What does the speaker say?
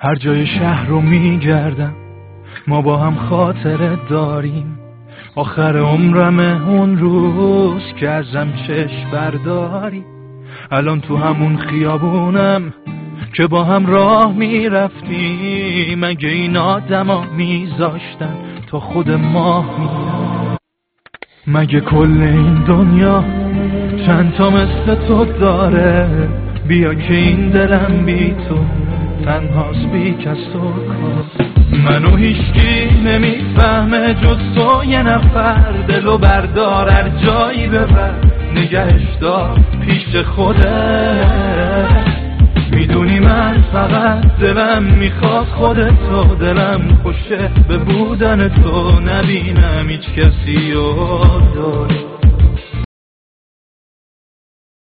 هر جای شهر رو میگردم، ما با هم خاطره داریم. آخر عمرمه اون روز که ازم چشم برداری. الان تو همون خیابونم که با هم راه میرفتیم. مگه این آدما میذاشتن تا خود ماه میرم؟ مگه کل این دنیا چند تا مثل تو داره؟ بیا که این دلم بی تو تنهاست، بی کس و کار. منو هیچکی نمیفهمه جز تو، یه نفر. دلو بردار هر جایی ببر، نگهش دار پیش خودت. میدونی من فقط دلم میخواد خودتو، دلم خوشه به بودن تو، نبینم هیچ کسی رو داری.